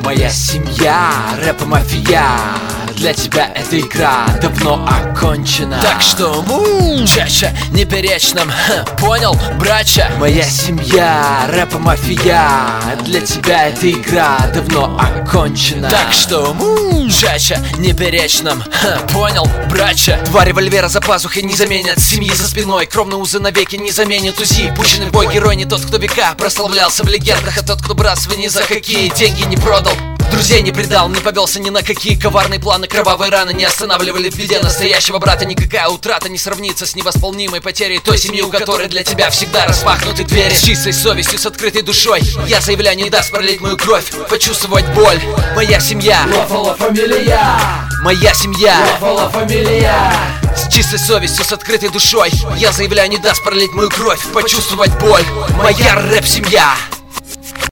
Моя семья, рэп-мафия, для тебя эта игра давно окончена. Так что чаще не перечь нам, понял, братья? Моя семья, рэп-мафия, для тебя эта игра давно окончена. Так что чаще не перечь нам, понял, братья? Два револьвера за пазухой не заменят семьи за спиной, кровные узы навеки не заменят УЗИ. Пущенный в бой герой не тот, кто века прославлялся в легендах, а тот, кто братство не за какие деньги не продал, друзей не предал, не повелся ни на какие коварные планы. Кровавые раны не останавливали в беде настоящего брата. Никакая утрата не сравнится с невосполнимой потерей той семьи, у которой для тебя всегда распахнуты двери. С чистой совестью, с открытой душой я заявляю, не даст пролить мою кровь, почувствовать боль. Моя семья, моя семья, с чистой совестью, с открытой душой я заявляю, не даст пролить мою кровь, почувствовать боль. Моя рэп-семья.